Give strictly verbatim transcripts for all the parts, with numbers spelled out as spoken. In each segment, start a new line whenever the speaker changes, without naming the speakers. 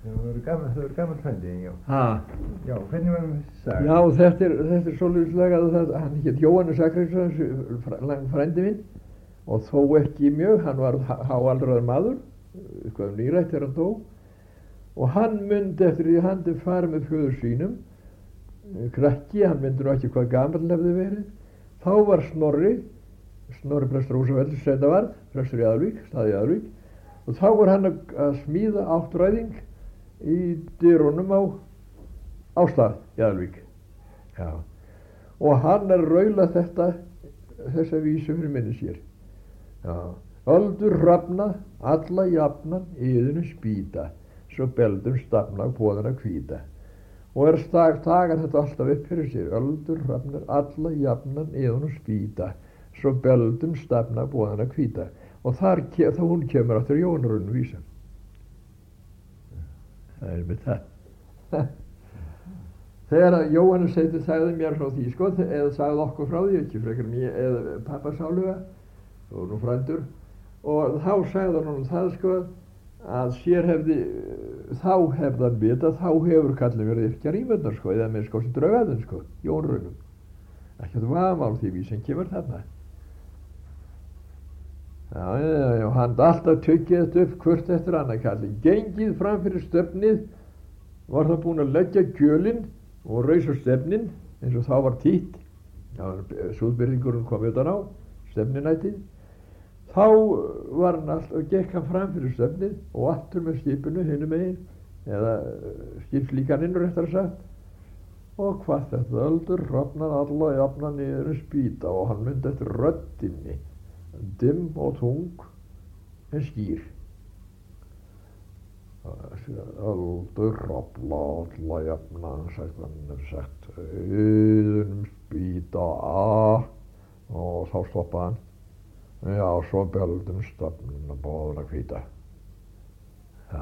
Það eru gaman, það eru gaman frændi, já.
Ha.
Já, hvernig var þessi saga?
Já, þetta er, þetta er svolítið lagað það, hann hétt Jóhannes Zachariasson, frændi minn, og þó ekki mjög, hann var háaldraður maður, eitthvað um nýrætt þegar hann dó, og hann myndi eftir því hann hefði farið með föður sínum, krakki, hann myndi nú ekki hvað gamall hefði verið, þá var Snorri, Snorri prestur Húsafells, sveitavarð, prestur í Aðalvík, staði í Aðalvík, og þá var hann að, að smíða áttræðing í dyrunum á Ástað í Aðalvík. Já. Og hann er raula þetta, þessa vísu fyrir minni sér. Já. Öldur hrafna, alla jafnan, yðinu spýta, svo beldum stafna bóðana hvíta. Og er stag, tagar þetta alltaf upp fyrir sér. Öldur hrafnar, alla jafnan, yðinu spýta, svo beldum stafna bóðana hvíta. Og þar, þá hún kemur áttur Jónarunn vísan. Það er með það. Þegar Jóhannes heiti sagði mér frá því, sko, eða sagði okkur frá því, ekki frekar mér, eða pappa sáluga, og nú frændur, og þá sagði hann það, sko, að sér hefði, þá hefði hann vita, þá hefur kallið verið yrkjar ímyndar, sko, eða með sko sem draugaðin, sko, Jónarunum. Ekki að vamál því við sem kemur þarna. Já, já, já, hann alltaf tökkið þetta upp hvort eftir annað kallið. Gengið fram fyrir stefnið, var það búin að leggja kjölinn og rausa stefnin, eins og þá var títt. Já, súðbyrðingurinn kom utan á, stefninætið. Þá var hann alltaf, gekk hann fram fyrir stefnið og aftur með skipinu hinum megin, eða skipslíkaninn réttar sagt. Og hvað þetta, öldur hrafnar alla jafnan niður að spýta, og hann myndi eftir röddinni, dimm og tung en skýr. Öldur hrafna alla jafnan, sagt hann, er sagt, auðunum spýta að, og þá stoppa hann. Já, svo beldum stafnum að bóðuna hvíta. Já.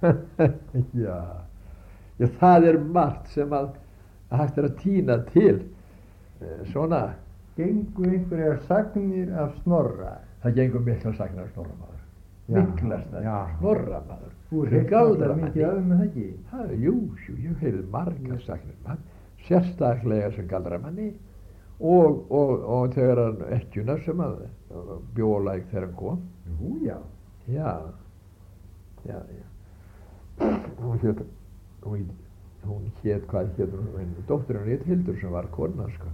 Já. Já, það er margt sem að að hægt er að týna til eh, svona.
Gengu einhverjar sagnir af Snorra?
Það gengur mikla sagnir af Snorra maður. Miklasta Snorra maður.
Þú heyrði það mikið af með það ekki?
Það, jú, jú, ég heyrði marga sagnir maður, sérstaklega sem galdramanni og, og, og þegar hann ekkjuna sem að bjólæk þegar hann kom.
Jú, já.
Já, já, já. Hún hét, hún hún hét, hvað hét hún, dóttir hann hét Hildur sem var kona, sko.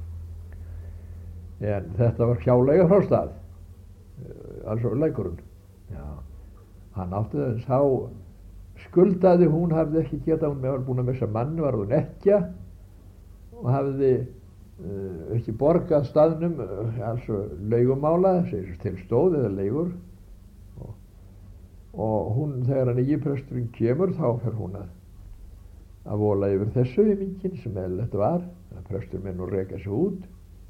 En þetta var hjálega frá stað, altså leikurinn. Já, hann átti þess, þá skuldaði hún, hafði ekki getað, hún var búin að missa mann, var hún ekkja og hafði uh, ekki borgað staðnum, uh, altså leigumála, þessi til stóð eða leigur. Og, og hún, þegar hann nýji presturinn kemur, þá fer hún að að vola yfir þessu í minkinn sem eðlilegt var, að prestur minn og reka sig út.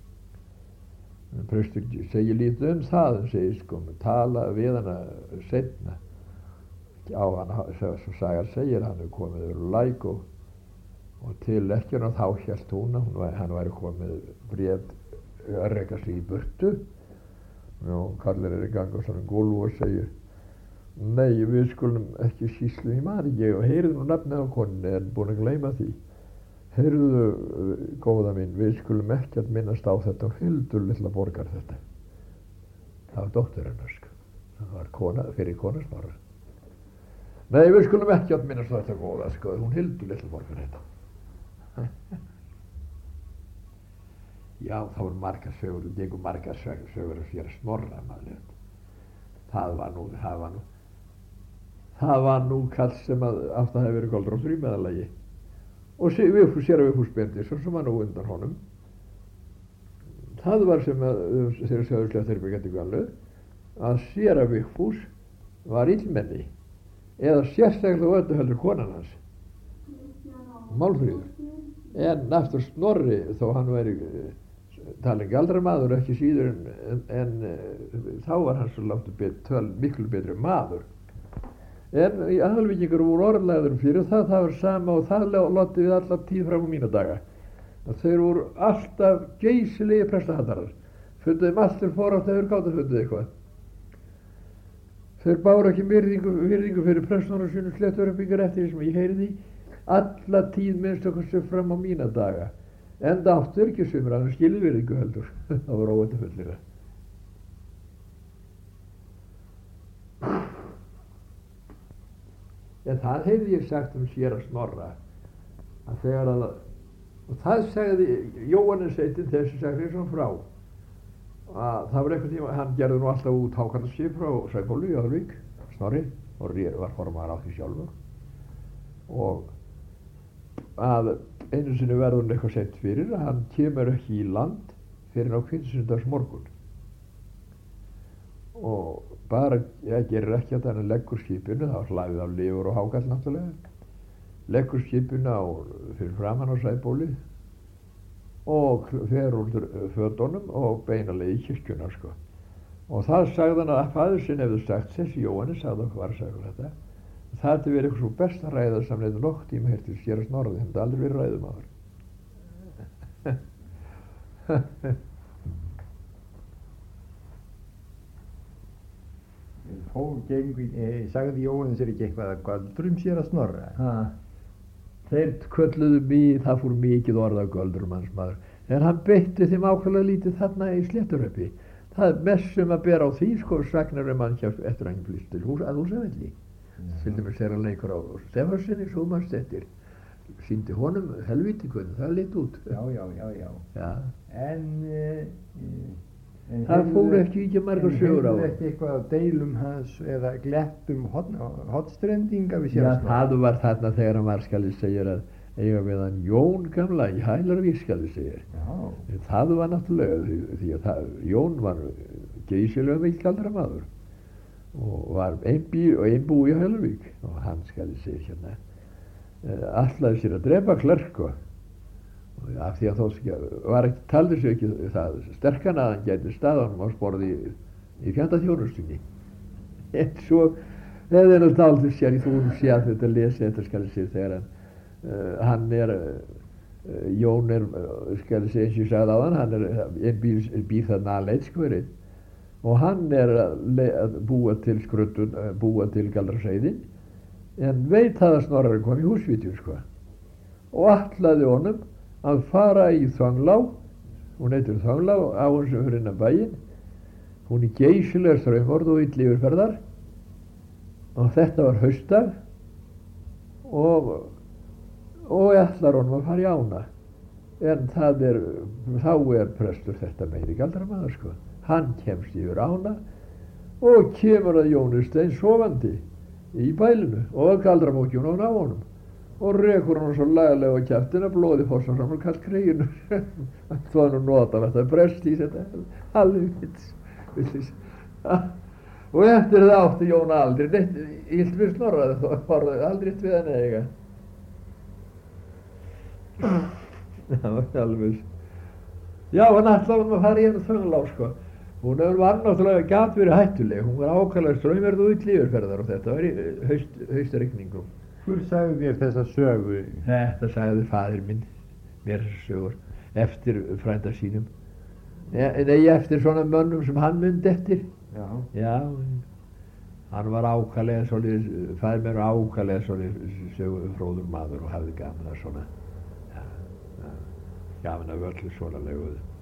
En prestur segir lítið um það, hann segir sko, tala við hana seinna. Á hann, svo sagar segir, hann er komið yfir læk og, og til ekkjuna þá hélt hún að hún, hann væri komið bréf að reka sig í burtu. Og kallir er í gang á svona gólf og segir, nei, við skulum ekki sýslu í maður, ég heyrðu nú nafnið á konunni en búin að gleyma því. Heyrðu, góða mín, við skulum ekki að minnast á þetta og Hildur litla borgar þetta. Það var dóttir hennar, sko. Það var kona, fyrir kona Snorra. Nei, við skulum ekki að minnast á þetta góða, sko, hún Hildur litla borgar þetta. Já, þá er margar sögur, það gengur margar sögur að sér Snorra maður. Það var nú, það var nú, það var nú kall sem að átt að hafa verið Goldróttur í meðalagi. Og séra Vigfús Benediktsson sem var nú undan honum. Það var sem að, þegar sögurslegt þeirri byggandi gallu, að séra Vigfús var illmenni, eða sérstaklega öllu heldur konan hans, Málfríður. En aftur Snorri, þó hann væri talin galdramaður ekki síður en, en, en þá var hann svo láttu bet, töl, miklu betri maður. En í Aðalvíkingar voru orðlæður fyrir það, það var sama og það látti við alla tíð fram á mína daga. Að þeir voru alltaf geysilegi prestahandarar. Funduðum allir fór á þeir gátt að funduð eitthvað. þeir báru ekki virðingu, virðingu fyrir prestunum sínum Sléttureppingar eftir því sem ég heyrði alla tíð minnst okkur sem fram á mína daga, enda áttu ekki sumir að skilja virðingu heldur. Það var óvæntafullir. En það heyrði ég sagt um séra Snorra að þegar að, og það segði Jóhannes heitinn þessi sagði svo frá að það var eitthvað tíma, hann gerði nú alltaf út hákarlaskip frá Sæbóli í Aðalvík, Snorri, og var formaður á því sjálfur, og að einu sinni verður hann eitthvað sett fyrir að hann kemur ekki í land fyrir á hvítasunnudags morgun og bara, ég gerir ekki að hann leggur skipinu, það var hlaðið af lifur og hákall náttúrulega, leggur skipinu á, fyrir framan á Sæbóli og fer úr fötunum og beinalegi í kirkjuna sko. Og það sagði hann að faður sinn hefði sagt, þessi Jóhannes sagði okkur var að segja þetta, það hefði verið eitthvað svo best að ræða samleið nokk tíma hér til séra Snorra, þeim hefði aldrei verið ræðumaður.
Þó gengur, eh, sagði Jóhannes er ekki eitthvað að göldrum séra Snorra?
Ha. Þeir kölluðu mig, það fór mikið orða göldur manns maður, en hann beitti þeim ákveðlega lítið þarna í Sléttureppi. Það er mest sem að bera á því, sko, sagnar um hann kjæft eftir hann flýst til hús, að Húsavelli. Til dæmis þegar hann leikur á Stefanssyni, Sómannsdettir, sýndi honum helvíti hvernig það leit út.
Já, já, já, já.
Já.
En, uh, en
það fór ekki ekki margar sögur á
hann. En hefur ekki eitthvað á deilum hans eða glettum hotstrendinga við séra Snorra?
Já, það var þarna þegar hann var, skal ég segja, að eiga við hann Jón gamla í Hælarvík, skal ég segja.
Já.
Það var náttúrulega, því, því að það, Jón var geysilega mikil aldra maður og var einn bí og einn bú í Hælarvík og hann, skal ég segja hérna, ætlaði sér að drepa Klerk af því að þó var ekki, taldi sér ekki það sterkan að hann gæti staðanum á sporði í, í fjandaþjónustunni. En svo hefði hann aldrei sér í þúnum sé að þetta lesi þetta, skal ég segja, þegar hann Uh, hann er, uh, Jón er, uh, skal ég segja eins og ég sagði á hann, hann er, er býr, býr þarna aðleit skverinn og hann er að, að búa til skruttun, uh, búa til Galdraseiðin, en veit það að Snorri kom í húsvitjum sko og ætlaði honum að fara í Þönglá, hún heitir Þönglá á hans fyrir innan bæinn, hún er geysilega straumorð og ill yfirferðar og þetta var haustdag og og ætlar honum að fara í ána, en það er, þá er prestur þetta meiri galdramaður sko, hann kemst yfir ána og kemur að Jóni Stein sofandi í bælinu og galdramókjun á honum og rekur hann svo lagalega á kjaftina, blóði fossar fram og kallt kreginu. Það var nú notalegt að brest í þetta alveg vits og eftir það átti Jón aldrei neitt illt við Snorra, það var aldrei við hann eiga. Það var alveg, já, hann ætlaði hann að fara í hennu Þönglá sko, hún var náttúrulega gat verið hættuleg, hún var ákvæmlega straumerð og ill yfirferðar og þetta var í haust, haustarigningum.
Hver sagði þér þessa sögu?
Þetta sagði faðir minn mér þessar sögur eftir frænda sínum, nei, eftir svona mönnum sem hann myndi eftir.
Já. Já,
hann var ákvæmlega svolítið, faðir mér var ákvæmlega svolítið sögu fróður maður og hafði gaman að svona gaman af öllu svona leguðu.